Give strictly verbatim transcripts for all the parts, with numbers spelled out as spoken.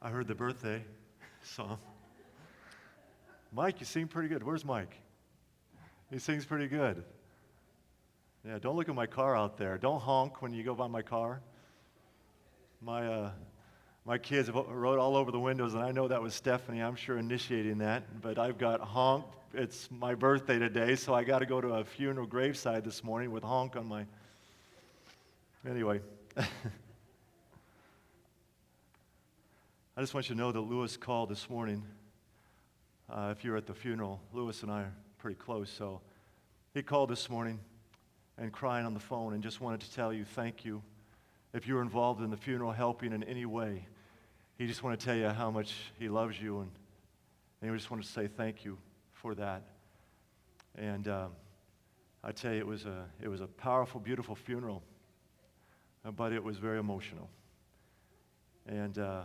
I heard the birthday song. Mike, you sing pretty good. Where's Mike? He sings pretty good. Yeah, don't look at my car out there. Don't honk when you go by my car. My uh, my kids wrote all over the windows, and I know that was Stephanie. I'm sure initiating that. But I've got honk. It's my birthday today, so I got to go to a funeral graveside this morning with honk on my. Anyway. I just want you to know that Lewis called this morning. Uh, if you're at the funeral, Lewis and I are pretty close, so he called this morning and crying on the phone and just wanted to tell you thank you. If you were involved in the funeral, helping in any way, he just wanted to tell you how much he loves you, and, and he just wanted to say thank you for that. And uh, I tell you, it was a it was a powerful, beautiful funeral, uh, but it was very emotional. And uh,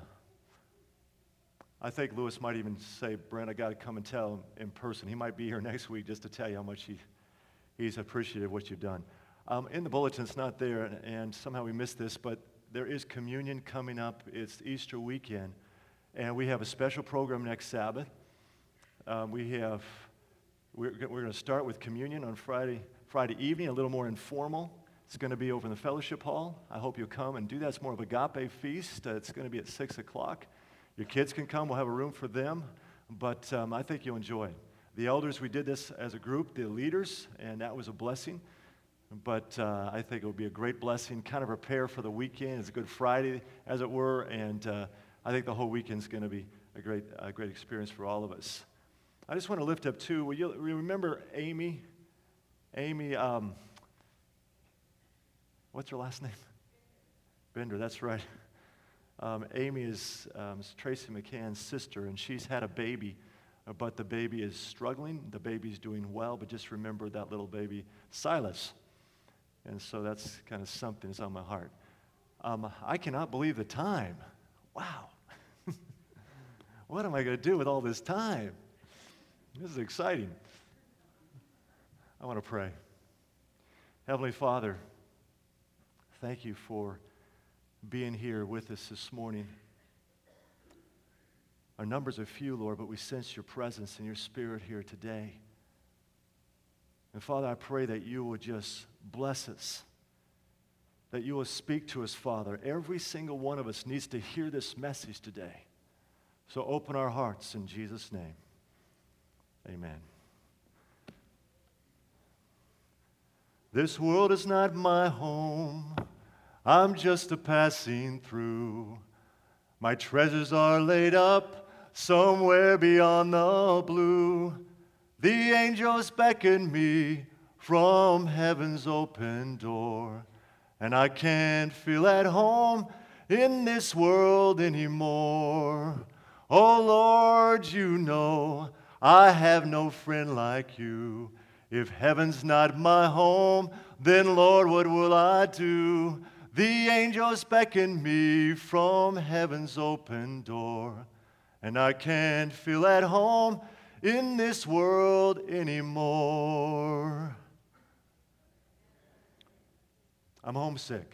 I think Lewis might even say, Brent, I got to come and tell him in person. He might be here next week just to tell you how much he, he's appreciated of what you've done. Um, in the bulletin, it's not there, and, and somehow we missed this, but there is communion coming up. It's Easter weekend, and we have a special program next Sabbath. Um, we have, we're, we're going to start with communion on Friday, Friday evening, a little more informal. It's going to be over in the fellowship hall. I hope you'll come and do that. It's more of an agape feast. Uh, it's going to be at six o'clock. Your kids can come. We'll have a room for them, but um, I think you'll enjoy it. The elders, we did this as a group, the leaders, and that was a blessing. But uh, I think it will be a great blessing, kind of prepare for the weekend. It's a Good Friday, as it were, and uh, I think the whole weekend is going to be a great, a great experience for all of us. I just want to lift up, too, will you remember Amy? Amy, um, what's her last name? Bender, that's right. Um, Amy is um, Tracy McCann's sister, and she's had a baby, uh, but the baby is struggling. The baby's doing well, but just remember that little baby, Silas. And so that's kind of something that's on my heart. Um, I cannot believe the time. Wow. What am I going to do with all this time? This is exciting. I want to pray. Heavenly Father, thank you for being here with us this morning. Our numbers are few, Lord, but we sense your presence and your spirit here today. And Father, I pray that you will just bless us, that you will speak to us, Father. Every single one of us needs to hear this message today. So open our hearts in Jesus' name. Amen. This world is not my home. I'm just a passing through. My treasures are laid up somewhere beyond the blue. The angels beckon me from heaven's open door, and I can't feel at home in this world anymore. Oh Lord, you know I have no friend like you. If heaven's not my home, then Lord, what will I do? The angels beckon me from heaven's open door, and I can't feel at home in this world anymore. I'm homesick.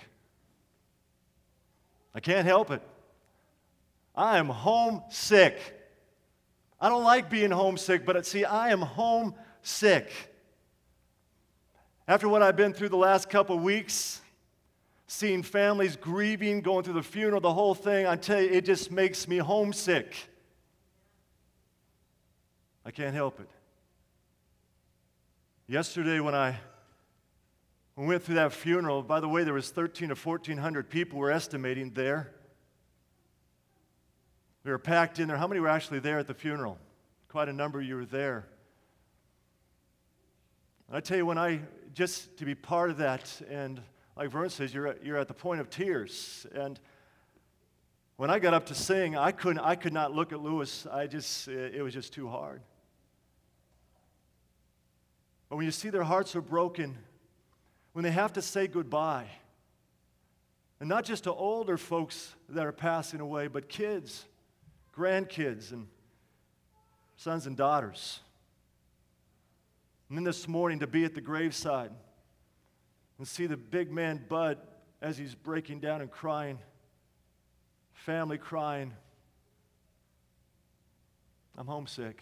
I can't help it. I am homesick. I don't like being homesick, but see, I am homesick. After what I've been through the last couple weeks, seeing families grieving, going through the funeral, the whole thing, I tell you, it just makes me homesick. I can't help it. Yesterday when I went through that funeral, by the way, there was thirteen to fourteen hundred people we're estimating there. We were packed in there. How many were actually there at the funeral? Quite a number of you were there. And I tell you, when I, just to be part of that, and like Vern says, you're at, you're at the point of tears. And when I got up to sing, I couldn't, I could not look at Lewis. I just, it was just too hard. But when you see their hearts are broken, when they have to say goodbye, and not just to older folks that are passing away, but kids, grandkids, and sons and daughters. And then this morning to be at the graveside and see the big man Bud as he's breaking down and crying, family crying, I'm homesick.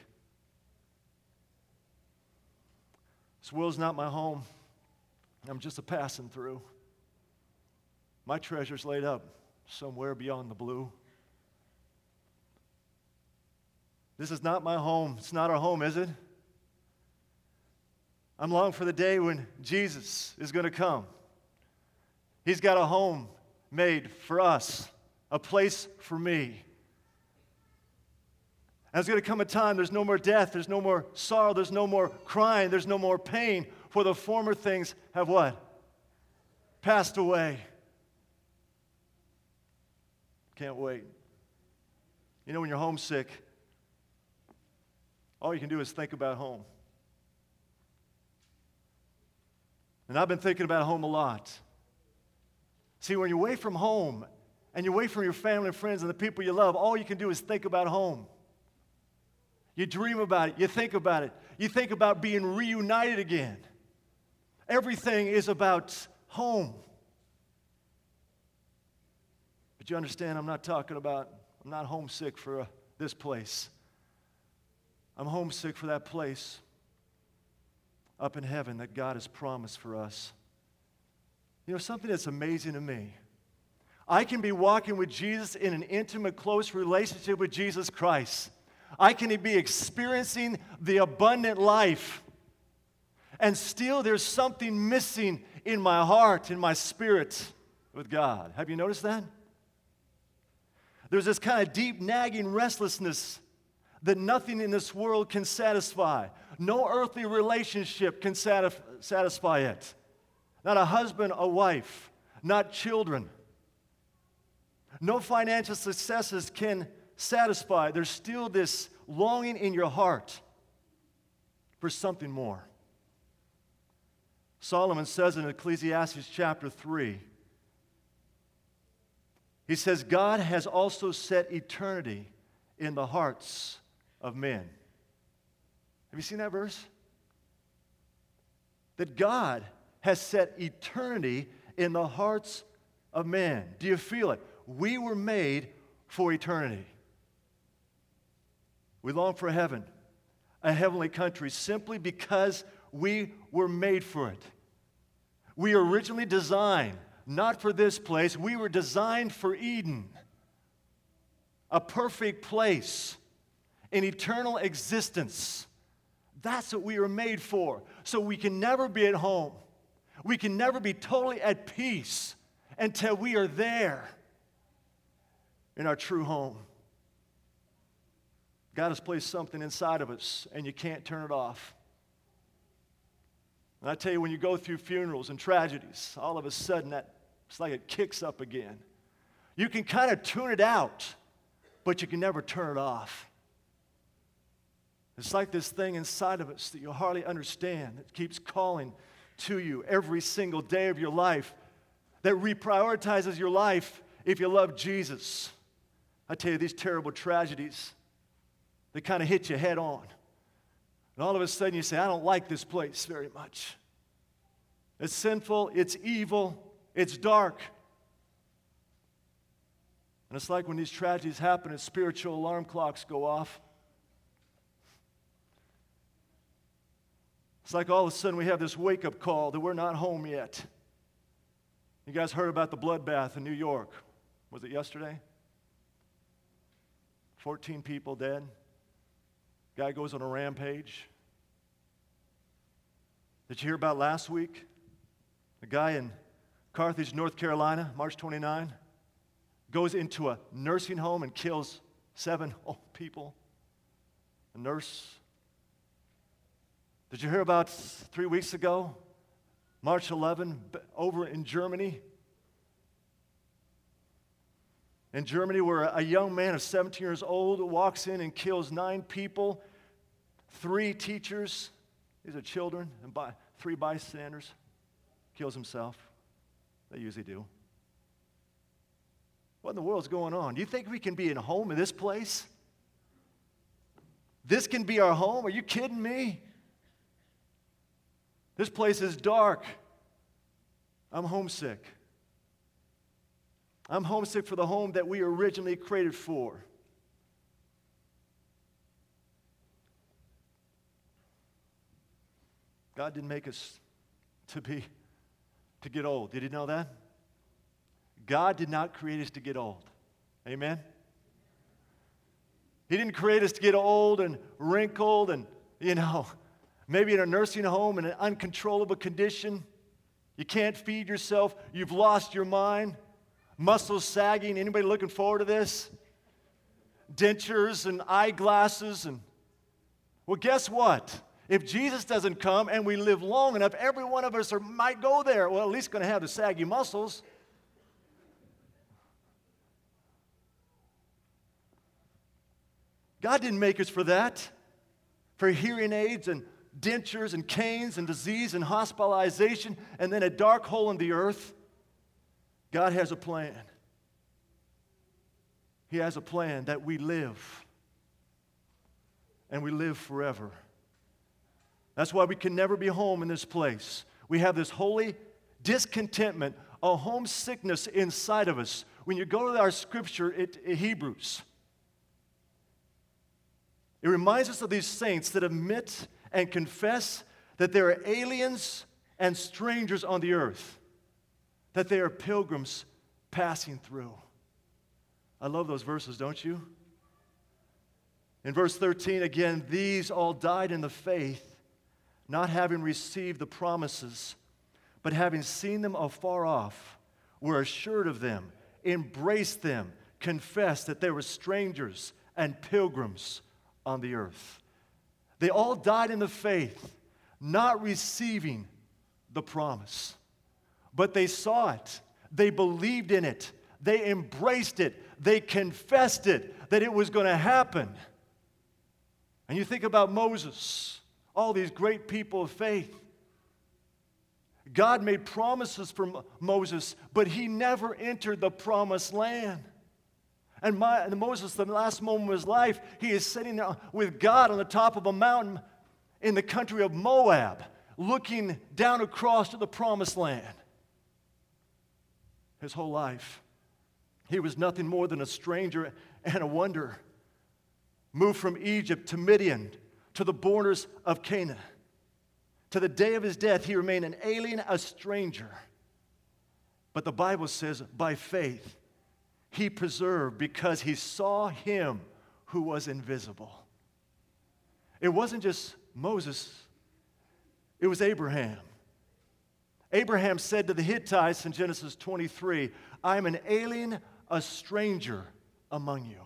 This world's not my home. I'm just a passing through. My treasure's laid up somewhere beyond the blue. This is not my home. It's not our home, is it? I'm longing for the day when Jesus is going to come. He's got a home made for us, a place for me. And there's going to come a time there's no more death, there's no more sorrow, there's no more crying, there's no more pain, for the former things have what? Passed away. Can't wait. You know, when you're homesick, all you can do is think about home. And I've been thinking about home a lot. See, when you're away from home and you're away from your family and friends and the people you love, all you can do is think about home. You dream about it. You think about it. You think about being reunited again. Everything is about home. But you understand, I'm not talking about, I'm not homesick for uh, this place. I'm homesick for that place up in heaven that God has promised for us. You know, something that's amazing to me. I can be walking with Jesus in an intimate, close relationship with Jesus Christ. I can be experiencing the abundant life. And still there's something missing in my heart, in my spirit with God. Have you noticed that? There's this kind of deep, nagging restlessness that nothing in this world can satisfy. No earthly relationship can satisf- satisfy it. Not a husband, a wife, not children. No financial successes can satisfy. There's still this longing in your heart for something more. Solomon says in Ecclesiastes chapter three, he says, God has also set eternity in the hearts of men. Have you seen that verse? That God has set eternity in the hearts of men. Do you feel it? We were made for eternity. We long for heaven, a heavenly country, simply because we were made for it. We were originally designed not for this place. We were designed for Eden, a perfect place, an eternal existence. That's what we were made for. So we can never be at home. We can never be totally at peace until we are there in our true home. God has placed something inside of us, and you can't turn it off. And I tell you, when you go through funerals and tragedies, all of a sudden that it's like it kicks up again. You can kind of tune it out, but you can never turn it off. It's like this thing inside of us that you hardly understand that keeps calling to you every single day of your life, that reprioritizes your life if you love Jesus. I tell you, these terrible tragedies, they kind of hit you head on. And all of a sudden you say, I don't like this place very much. It's sinful, it's evil, it's dark. And it's like when these tragedies happen and spiritual alarm clocks go off. It's like all of a sudden we have this wake-up call that we're not home yet. You guys heard about the bloodbath in New York. Was it yesterday? fourteen people dead. Guy goes on a rampage. Did you hear about last week? A guy in Carthage, North Carolina, March twenty-ninth, goes into a nursing home and kills seven old people. A nurse. Did you hear about three weeks ago, March eleventh, over in Germany? In Germany, where a young man of seventeen years old walks in and kills nine people, three teachers, these are children, and by, three bystanders, kills himself. They usually do. What in the world's going on? Do you think we can be at home in this place? This can be our home? Are you kidding me? This place is dark. I'm homesick. I'm homesick for the home that we originally created for. God didn't make us to be, to get old. Did you know that? God did not create us to get old. Amen? He didn't create us to get old and wrinkled and, you know, maybe in a nursing home in an uncontrollable condition. You can't feed yourself. You've lost your mind. Muscles sagging. Anybody looking forward to this? Dentures and eyeglasses. And well, guess what? If Jesus doesn't come and we live long enough, every one of us are, might go there. Well, at least going to have the saggy muscles. God didn't make us for that, for hearing aids and dentures and canes and disease and hospitalization and then a dark hole in the earth. God has a plan. He has a plan that we live, and we live forever. That's why we can never be home in this place. We have this holy discontentment, a homesickness inside of us. When you go to our scripture, it, it Hebrews, it reminds us of these saints that admit and confess that they are aliens and strangers on the earth, that they are pilgrims passing through. I love those verses, don't you? In verse thirteen, again, these all died in the faith, not having received the promises, but having seen them afar off, were assured of them, embraced them, confessed that they were strangers and pilgrims on the earth. They all died in the faith, not receiving the promise. But they saw it. They believed in it. They embraced it. They confessed it, that it was going to happen. And you think about Moses, all these great people of faith. God made promises for Moses, but he never entered the promised land. And, my, and Moses, the last moment of his life, he is sitting there with God on the top of a mountain in the country of Moab, looking down across to the promised land. His whole life, he was nothing more than a stranger and a wanderer, moved from Egypt to Midian, to the borders of Canaan. To the day of his death, he remained an alien, a stranger. But the Bible says, by faith, he preserved because he saw him who was invisible. It wasn't just Moses, it was Abraham. Abraham said to the Hittites in Genesis twenty-three, I am an alien, a stranger among you.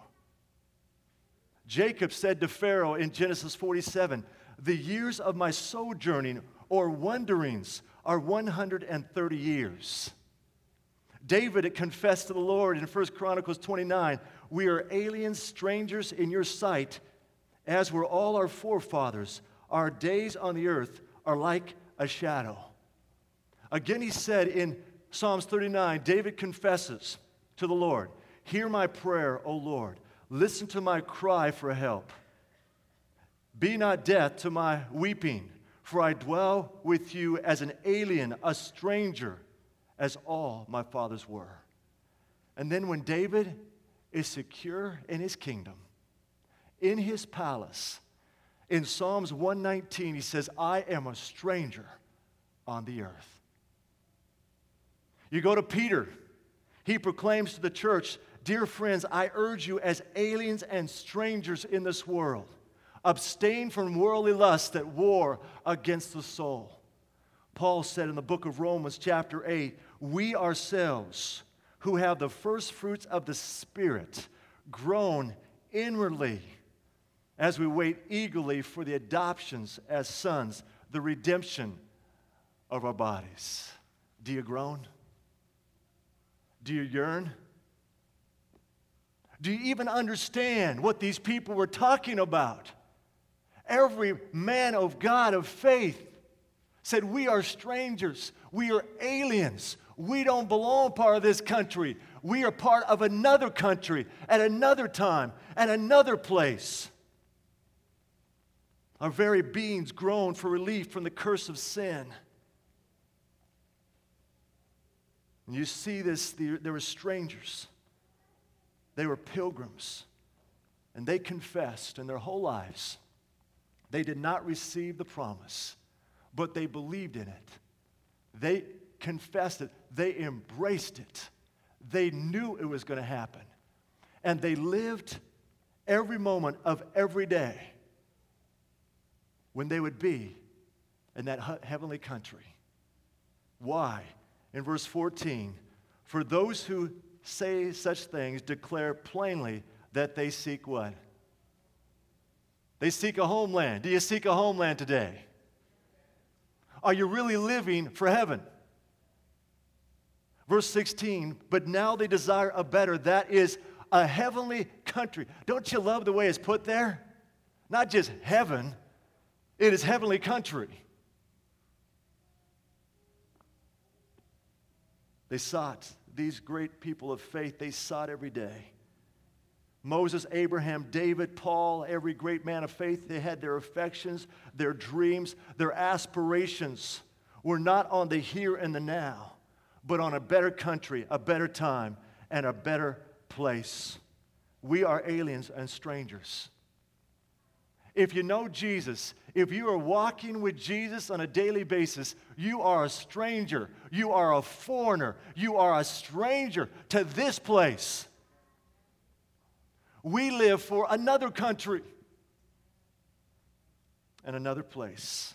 Jacob said to Pharaoh in Genesis forty-seven, the years of my sojourning or wanderings are one hundred thirty years. David confessed to the Lord in First Chronicles twenty-nine, we are aliens, strangers in your sight, as were all our forefathers. Our days on the earth are like a shadow. Again, he said in Psalms thirty-nine, David confesses to the Lord, hear my prayer, O Lord. Listen to my cry for help. Be not deaf to my weeping, for I dwell with you as an alien, a stranger, as all my fathers were. And then when David is secure in his kingdom, in his palace, in Psalms one nineteen, he says, I am a stranger on the earth. You go to Peter, he proclaims to the church, dear friends, I urge you as aliens and strangers in this world, abstain from worldly lusts that war against the soul. Paul said in the book of Romans chapter eight, we ourselves who have the first fruits of the Spirit groan inwardly as we wait eagerly for the adoptions as sons, the redemption of our bodies. Do you groan? Do you yearn? Do you even understand what these people were talking about? Every man of God of faith said, we are strangers. We are aliens. We don't belong part of this country. We are part of another country at another time, at another place. Our very beings groan for relief from the curse of sin. And you see this, there were strangers. They were pilgrims. And they confessed in their whole lives they did not receive the promise. but they believed in it. They confessed it. They embraced it. They knew it was going to happen. And they lived every moment of every day when they would be in that heavenly country. Why? In verse fourteen, for those who say such things declare plainly that they seek what? They seek a homeland. Do you seek a homeland today? Are you really living for heaven? Verse sixteen, but now they desire a better, that is a heavenly country. Don't you love the way it's put there? Not just heaven, it is heavenly country. They sought, these great people of faith, they sought every day. Moses, Abraham, David, Paul, every great man of faith, they had their affections, their dreams, their aspirations were not on the here and the now, but on a better country, a better time, and a better place. We are aliens and strangers. If you know Jesus, if you are walking with Jesus on a daily basis, you are a stranger. You are a foreigner. You are a stranger to this place. We live for another country and another place.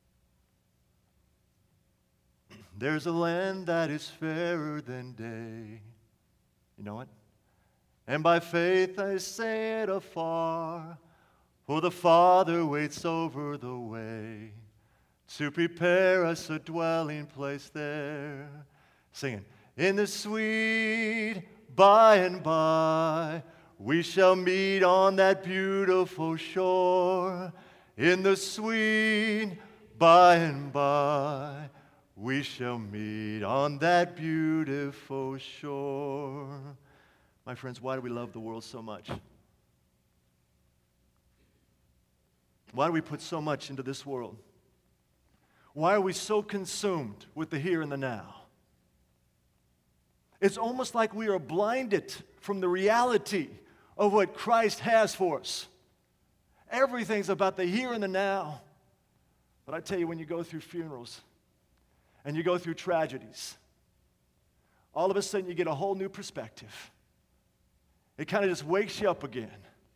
There's a land that is fairer than day. You know it? And by faith I say it afar, for the Father waits over the way to prepare us a dwelling place there. Singing, in the sweet by and by, we shall meet on that beautiful shore. In the sweet by and by, we shall meet on that beautiful shore. My friends, why do we love the world so much? Why do we put so much into this world? Why are we so consumed with the here and the now? It's almost like we are blinded from the reality of what Christ has for us. Everything's about the here and the now. But I tell you, when you go through funerals and you go through tragedies, all of a sudden you get a whole new perspective. It kind of just wakes you up again.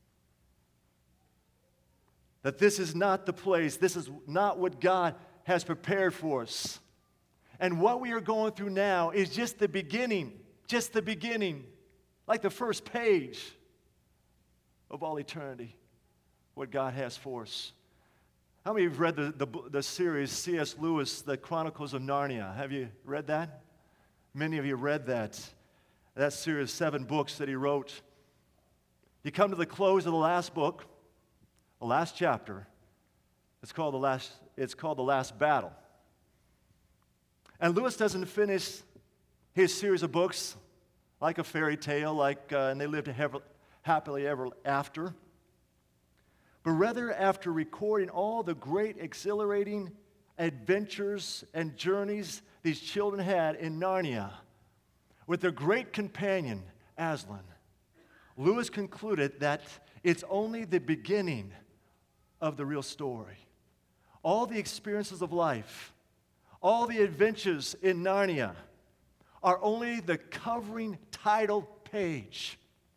That this is not the place, this is not what God has prepared for us. And what we are going through now is just the beginning, just the beginning, like the first page of all eternity, what God has for us. How many of you have read the, the, the series C S Lewis, The Chronicles of Narnia? Have you read that? Many of you read that. That series, seven books that he wrote. You come to the close of the last book, the last chapter. It's called the last, it's called The Last Battle. And Lewis doesn't finish his series of books like a fairy tale, like, uh, and they lived hev- happily ever after. But rather, after recording all the great, exhilarating adventures and journeys these children had in Narnia with their great companion, Aslan, Lewis concluded that it's only the beginning of the real story. All the experiences of life, all the adventures in Narnia are only the covering title page.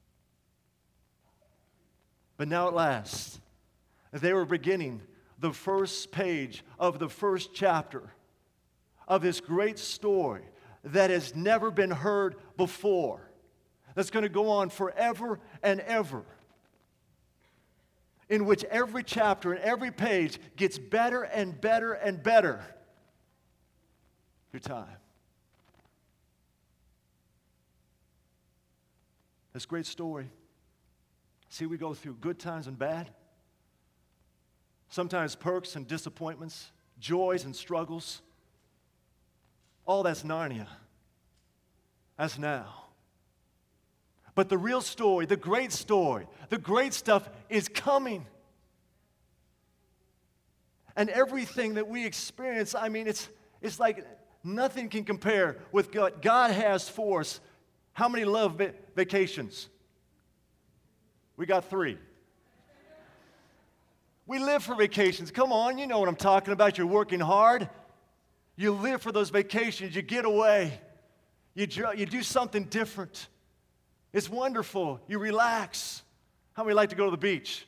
But now at last, they were beginning the first page of the first chapter of this great story that has never been heard before, that's going to go on forever and ever, in which every chapter and every page gets better and better and better through time. This great story. See, we go through good times and bad. Sometimes perks and disappointments, joys and struggles. All that's Narnia. That's now. But the real story, the great story, the great stuff is coming. And everything that we experience, I mean, it's, it's like nothing can compare with what God has for us. How many love va- vacations? We got three. We live for vacations. Come on, you know what I'm talking about. You're working hard. You live for those vacations. You get away. You, you do something different. It's wonderful. You relax. How many like to go to the beach?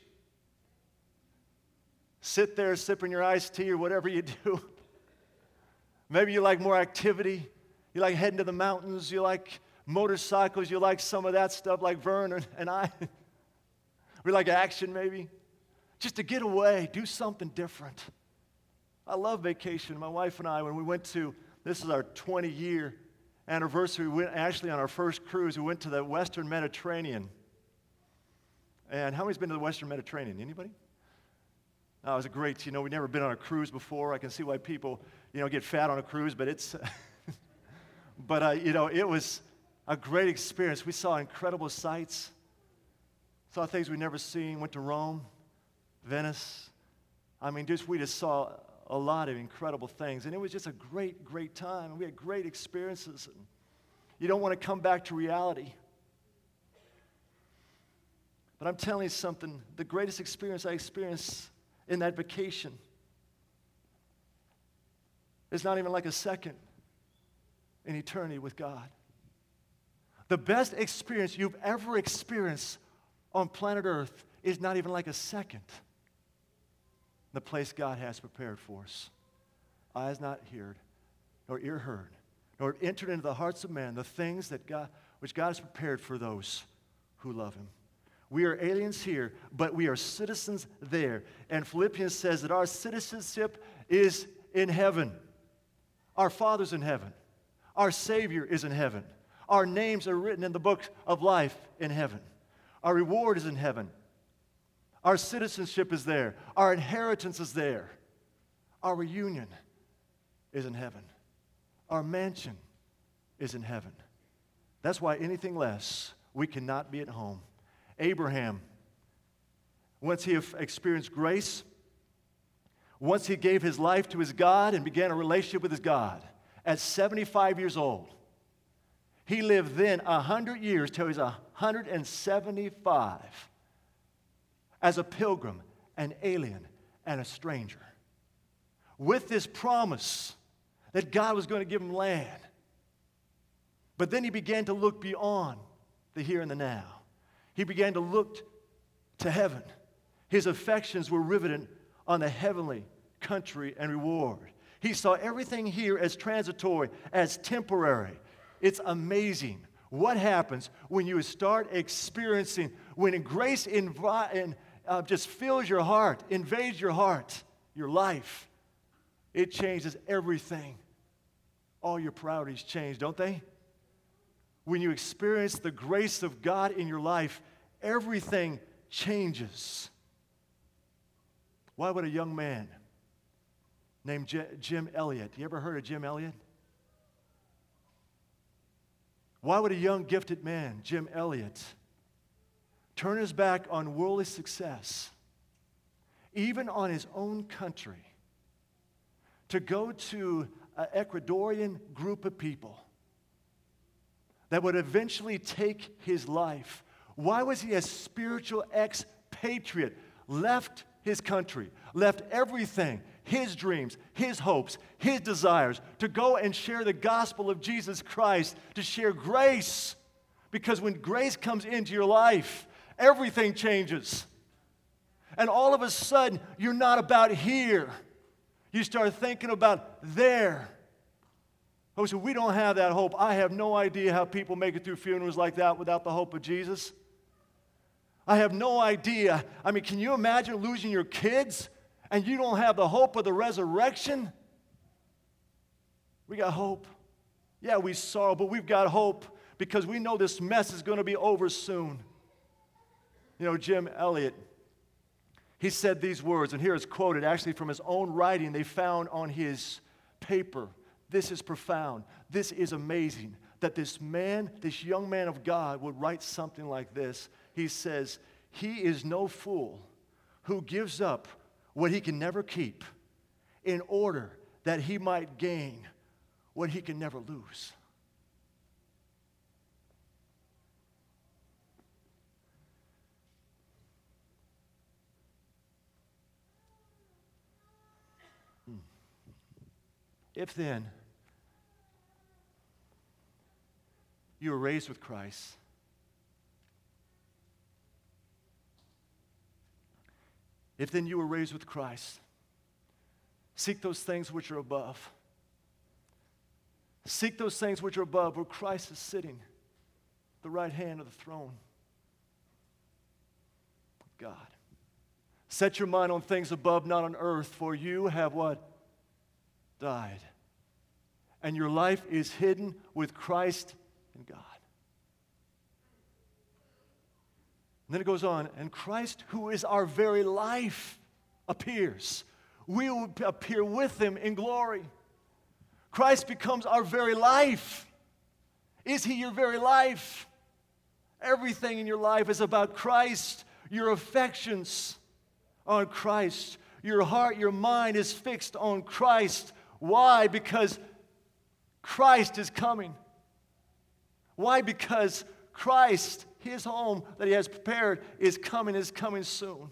Sit there sipping your iced tea or whatever you do. Maybe you like more activity. You like heading to the mountains. You like motorcycles. You like some of that stuff like Vern and, and I. We like action maybe. Just to get away, do something different. I love vacation. My wife and I, when we went to, this is our twentieth-year anniversary, we went actually on our first cruise, we went to the Western Mediterranean. And how many's been to the Western Mediterranean? Anybody? Oh, it was great. You know, we've never been on a cruise before. I can see why people, you know, get fat on a cruise, but it's, but, uh, you know, it was a great experience. We saw incredible sights, saw things we'd never seen, went to Rome, Venice. I mean, just we just saw a lot of incredible things, and it was just a great, great time, and we had great experiences. And you don't want to come back to reality. But I'm telling you something, the greatest experience I experienced in that vacation is not even like a second in eternity with God. The best experience you've ever experienced on planet Earth is not even like a second. The place God has prepared for us. Eyes not heard, nor ear heard, nor entered into the hearts of man the things that God, which God has prepared for those who love Him. We are aliens here, but we are citizens there. And Philippians says that our citizenship is in heaven. Our Father's in heaven. Our Savior is in heaven. Our names are written in the book of life in heaven. Our reward is in heaven. Our citizenship is there. Our inheritance is there. Our reunion is in heaven. Our mansion is in heaven. That's why anything less, we cannot be at home. Abraham, once he experienced grace, once he gave his life to his God and began a relationship with his God, at seventy-five years old, he lived then one hundred years till he was one hundred seventy-five. As a pilgrim, an alien, and a stranger. With this promise that God was going to give him land. But then he began to look beyond the here and the now. He began to look to heaven. His affections were riveted on the heavenly country and reward. He saw everything here as transitory, as temporary. It's amazing what happens when you start experiencing, when grace invi- and, uh, just fills your heart, invades your heart, your life. It changes everything. All your priorities change, don't they? When you experience the grace of God in your life, everything changes. Why would a young man named J- Jim Elliot, you ever heard of Jim Elliot? Why would a young gifted man, Jim Elliot, turn his back on worldly success, even on his own country, to go to an Ecuadorian group of people that would eventually take his life? Why was he a spiritual expatriate, left his country, left everything, his dreams, his hopes, his desires, to go and share the gospel of Jesus Christ, to share grace? Because when grace comes into your life, everything changes. And all of a sudden, you're not about here. You start thinking about there. Oh, so we don't have that hope. I have no idea how people make it through funerals like that without the hope of Jesus. I have no idea. I mean, can you imagine losing your kids and you don't have the hope of the resurrection? We got hope. Yeah, we sorrow, but we've got hope because we know this mess is going to be over soon. You know, Jim Elliot, he said these words, and here it's quoted actually from his own writing they found on his paper. This is profound. This is amazing that this man, this young man of God, would write something like this. He says, "He is no fool who gives up what he can never keep in order that he might gain what he can never lose." If then you were raised with Christ, if then you were raised with Christ, seek those things which are above. Seek those things which are above, where Christ is sitting, the right hand of the throne of God. Set your mind on things above, not on earth, for you have what? Died. And your life is hidden with Christ in God. And then it goes on, and Christ, who is our very life, appears. We will appear with him in glory. Christ becomes our very life. Is he your very life? Everything in your life is about Christ. Your affections on Christ. Your heart, your mind is fixed on Christ. Why? Because Christ is coming. Why? Because Christ, his home that he has prepared, is coming, is coming soon.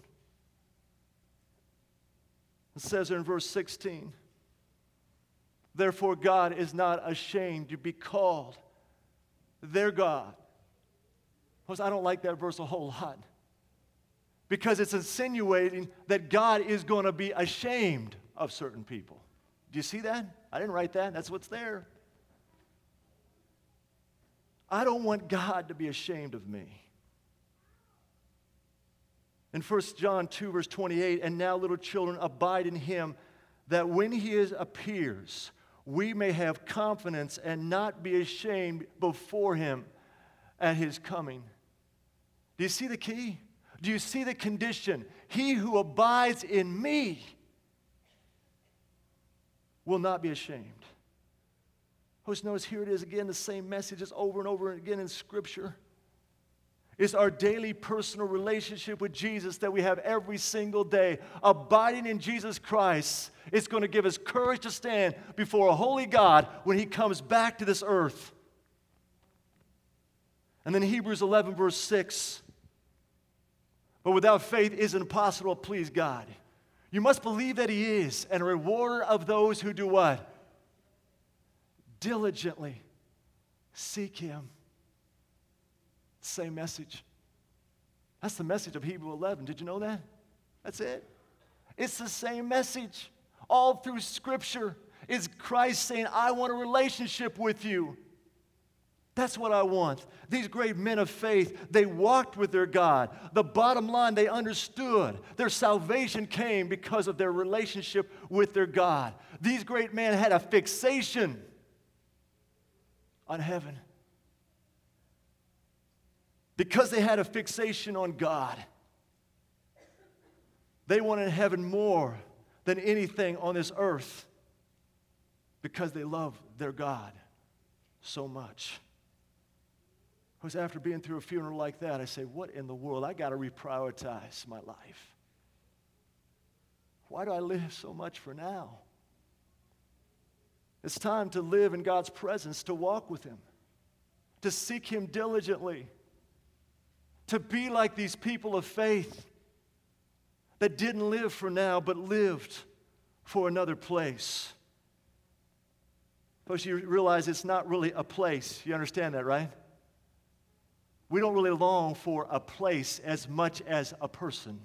It says there in verse sixteen, therefore God is not ashamed to be called their God. Because I don't like that verse a whole lot. Because it's insinuating that God is going to be ashamed of certain people. Do you see that? I didn't write that. That's what's there. I don't want God to be ashamed of me. In First John two, verse twenty-eight, and now, little children, abide in him, that when he is appears, we may have confidence and not be ashamed before him at his coming. Do you see the key? Do you see the condition? He who abides in me will not be ashamed. Just notice here it is again, the same message is over and over again in Scripture. It's our daily personal relationship with Jesus that we have every single day. Abiding in Jesus Christ is going to give us courage to stand before a holy God when he comes back to this earth. And then Hebrews eleven, verse six. But without faith it is impossible to please God. You must believe that he is, and a rewarder of those who do what? Diligently seek him. Same message. That's the message of Hebrews eleven. Did you know that? That's it. It's the same message. All through Scripture is Christ saying, I want a relationship with you. That's what I want. These great men of faith, they walked with their God. The bottom line, they understood. Their salvation came because of their relationship with their God. These great men had a fixation on heaven. Because they had a fixation on God, they wanted heaven more than anything on this earth because they love their God so much. Because after being through a funeral like that, I say, what in the world? I got to reprioritize my life. Why do I live so much for now? It's time to live in God's presence, to walk with him, to seek him diligently, to be like these people of faith that didn't live for now but lived for another place. Because you realize it's not really a place. You understand that, right? We don't really long for a place as much as a person.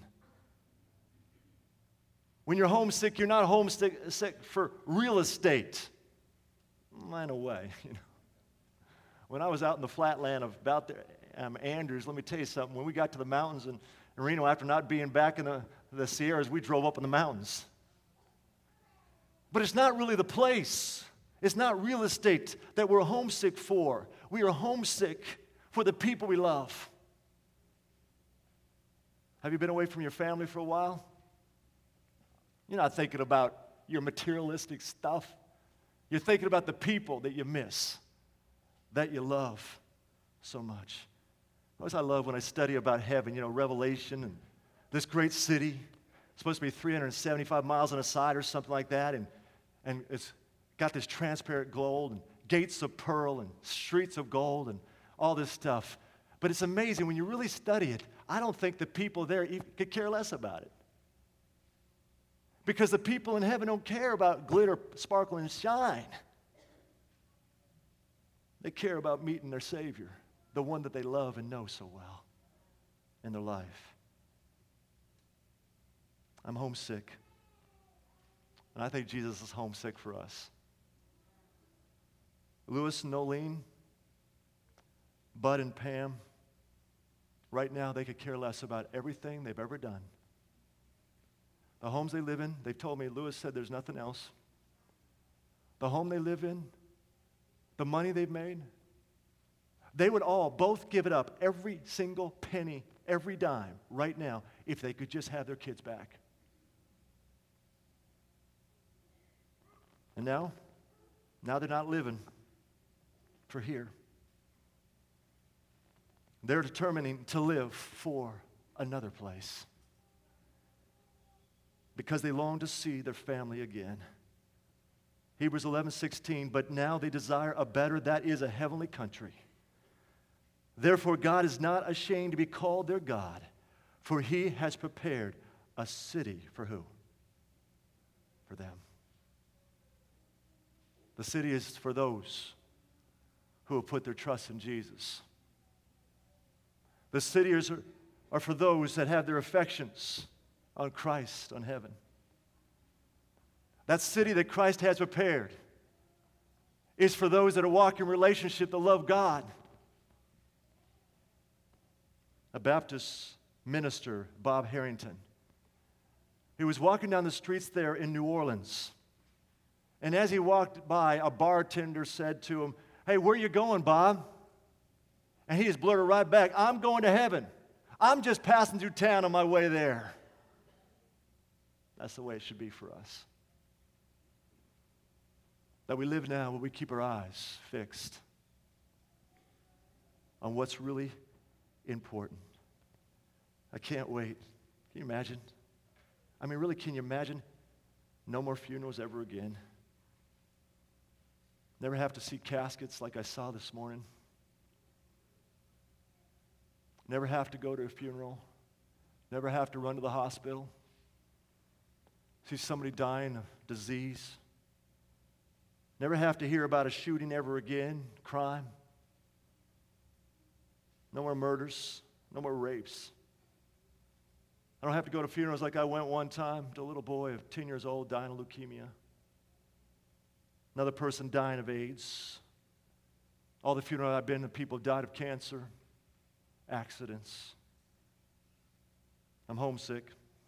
When you're homesick, you're not homesick sick for real estate. In a way, you know. When I was out in the flatland of about there, um, Andrews, let me tell you something. When we got to the mountains in, in Reno, after not being back in the, the Sierras, we drove up in the mountains. But it's not really the place. It's not real estate that we're homesick for. We are homesick for the people we love. Have you been away from your family for a while? You're not thinking about your materialistic stuff. You're thinking about the people that you miss, that you love so much. Always I love when I study about heaven, you know, Revelation and this great city. It's supposed to be three hundred seventy-five miles on a side or something like that, and, and it's got this transparent gold and gates of pearl and streets of gold and all this stuff. But it's amazing when you really study it, I don't think the people there even could care less about it. Because the people in heaven don't care about glitter, sparkle, and shine. They care about meeting their Savior, the one that they love and know so well in their life. I'm homesick. And I think Jesus is homesick for us. Lewis and Nolene, Bud and Pam, right now they could care less about everything they've ever done. The homes they live in, they've told me, Lewis said there's nothing else. The home they live in, the money they've made, they would all both give it up, every single penny, every dime, right now, if they could just have their kids back. And now, now they're not living for here. They're determining to live for another place because they long to see their family again. Hebrews eleven sixteen, but now they desire a better, that is a heavenly country. Therefore God is not ashamed to be called their God, for he has prepared a city for who? For them. The city is for those who have put their trust in Jesus. The city is, are for those that have their affections on Christ, on heaven. That city that Christ has prepared is for those that are walking in relationship that love God. A Baptist minister, Bob Harrington, he was walking down the streets there in New Orleans. And as he walked by, a bartender said to him, "Hey, where you going, Bob?" And he just blurted right back, "I'm going to heaven. I'm just passing through town on my way there." That's the way it should be for us. That we live now where we keep our eyes fixed on what's really important. I can't wait. Can you imagine? I mean, really, can you imagine? No more funerals ever again. Never have to see caskets like I saw this morning. Never have to go to a funeral. Never have to run to the hospital. See somebody dying of disease. Never have to hear about a shooting ever again, crime. No more murders. No more rapes. I don't have to go to funerals like I went one time to a little boy of ten years old dying of leukemia. Another person dying of AIDS. All the funerals I've been to, people have died of cancer, accidents. I'm homesick.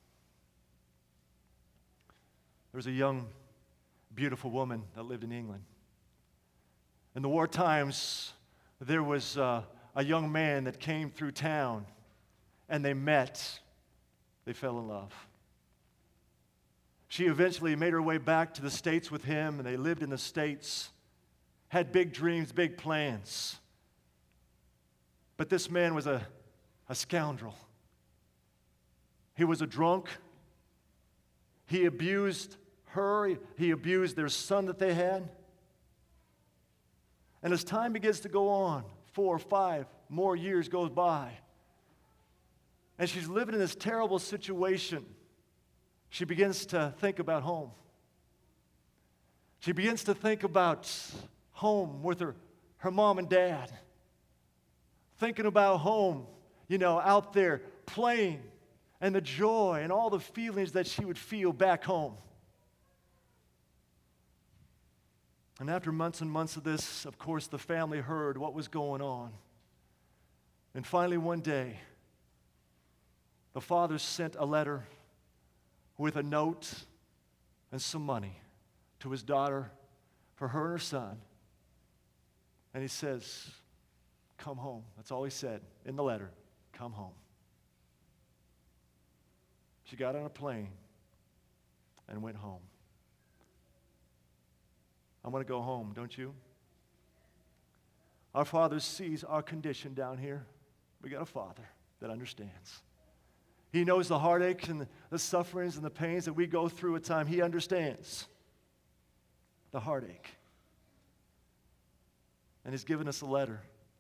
There was a young, beautiful woman that lived in England. In the war times, there was uh, a young man that came through town, and they met. They fell in love. She eventually made her way back to the States with him, and they lived in the States, had big dreams, big plans. But this man was a, a scoundrel. He was a drunk. He abused her. He abused their son that they had. And as time begins to go on, four or five more years goes by, and she's living in this terrible situation, she begins to think about home. She begins to think about home with her, her mom and dad. Thinking about home, you know, out there playing, and the joy and all the feelings that she would feel back home. And after months and months of this, of course, the family heard what was going on. And finally, one day, the father sent a letter with a note and some money to his daughter for her and her son. And he says, "Come home." That's all he said in the letter. Come home. She got on a plane and went home. I want to go home, don't you? Our Father sees our condition down here. We got a Father that understands. He knows the heartaches and the sufferings and the pains that we go through at times. He understands the heartache. And He's given us a letter.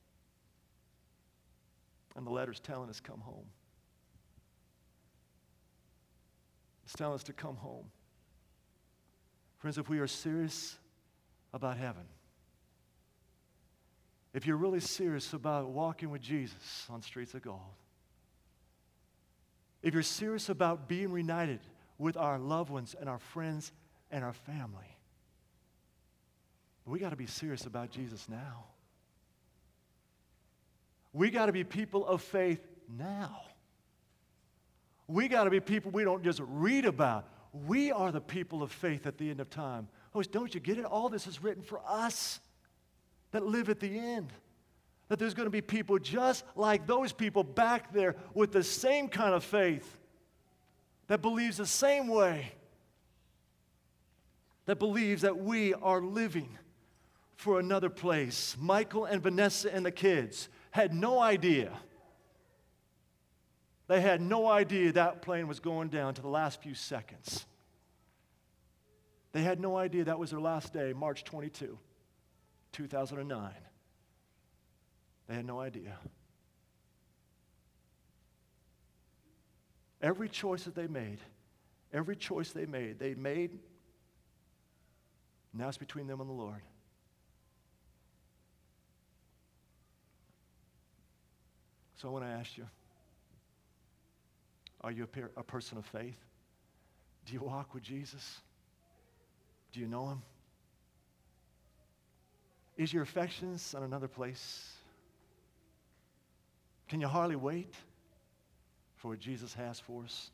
And the letter's telling us, come home. It's telling us to come home. Friends, if we are serious about heaven, if you're really serious about walking with Jesus on streets of gold, if you're serious about being reunited with our loved ones and our friends and our family, we got to be serious about Jesus now. We got to be people of faith now. We got to be people we don't just read about. We are the people of faith at the end of time. Oh, don't you get it? All this is written for us that live at the end. That there's going to be people just like those people back there with the same kind of faith, that believes the same way, that believes that we are living for another place. Michael and Vanessa and the kids had no idea. They had no idea that plane was going down to the last few seconds. They had no idea that was their last day, March twenty-second, two thousand nine. They had no idea. Every choice that they made, every choice they made, they made, now it's between them and the Lord. So I want to ask you, are you a, per- a person of faith? Do you walk with Jesus? Do you know him? Is your affections on another place? Can you hardly wait for what Jesus has for us?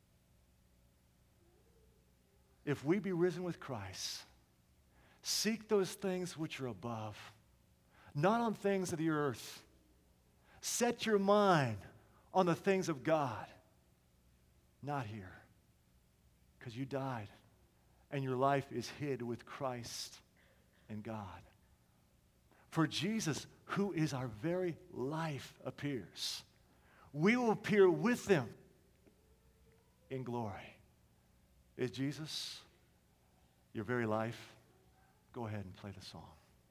If we be risen with Christ, seek those things which are above, not on things of the earth. Set your mind on the things of God, not here, because you died and your life is hid with Christ and God. For Jesus, who is our very life, appears. We will appear with them in glory. Is Jesus your very life? Go ahead and play the song.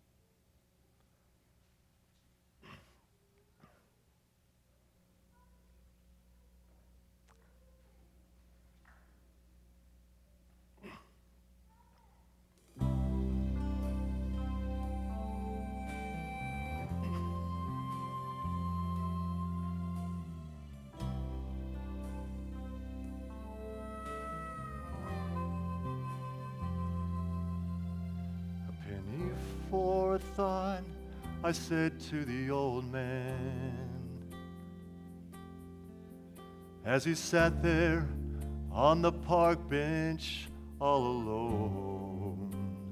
For a thought, I said to the old man, as he sat there on the park bench all alone,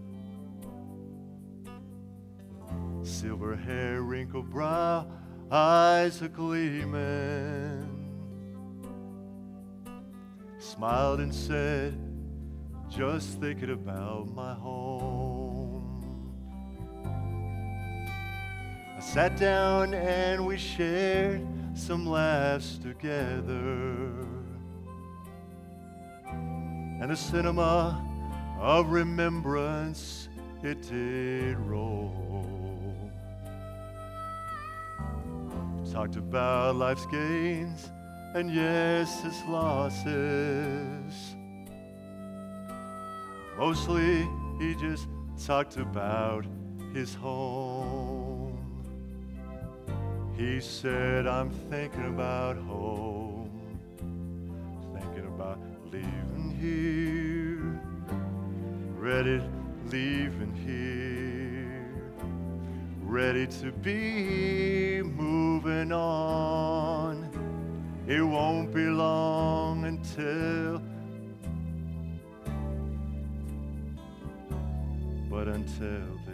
silver hair, wrinkled brow, eyes a gleaming, smiled and said, just thinking about my home. I sat down and we shared some laughs together, and the cinema of remembrance, it did roll. We talked about life's gains and yes, its losses. Mostly he just talked about his home. He said, I'm thinking about home, thinking about leaving here, ready leaving here, ready to be moving on. It won't be long until, but until then,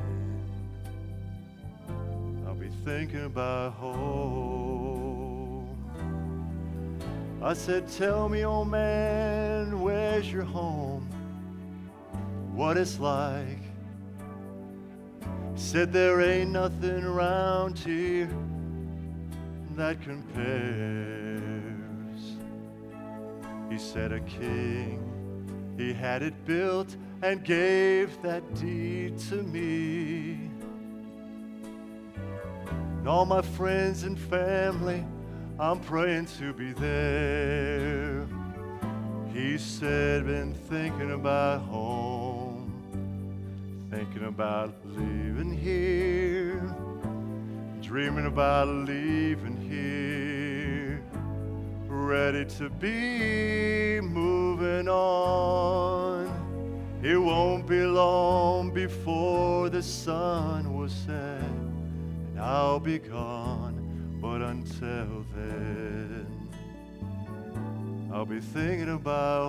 be thinking about home. I said, tell me, old man, where's your home? What it's like? Said there ain't nothing around here that compares. He said a king, he had it built and gave that deed to me. All my friends and family, I'm praying to be there. He said, been thinking about home. thinking about leaving here, dreaming about leaving here, ready to be moving on. It won't be long before the sun will set, and I'll be gone, but until then, I'll be thinking about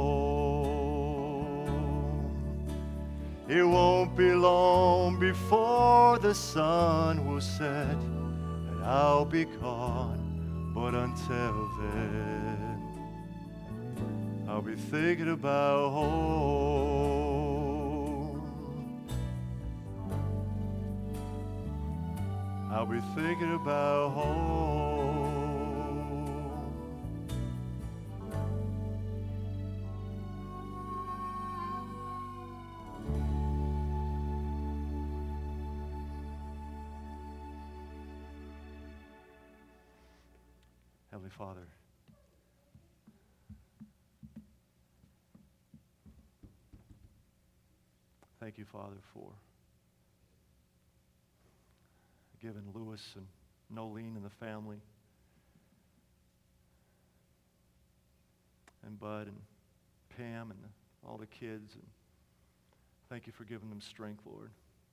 home. It won't be long before the sun will set, and I'll be gone, but until then, I'll be thinking about home. I'll be thinking about home. Heavenly Father, thank you, Father, for giving Lewis and Nolene and the family, and Bud and Pam and the, all the kids, and thank you for giving them strength, Lord.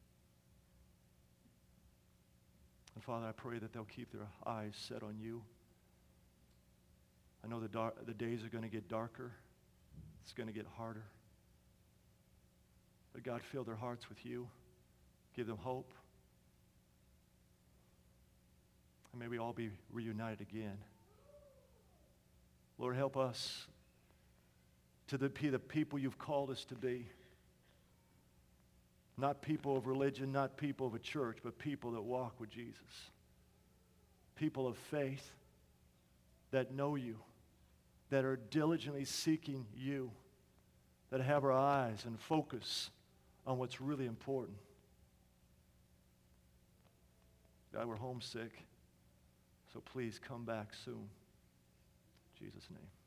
And Father, I pray that they'll keep their eyes set on you. I know the, dar- the days are going to get darker. It's going to get harder. But God, fill their hearts with you. Give them hope. And may we all be reunited again. Lord, help us to be the people you've called us to be. Not people of religion, not people of a church, but people that walk with Jesus. People of faith that know you, that are diligently seeking you, that have our eyes and focus on what's really important. God, we're homesick, so please come back soon. In Jesus' name.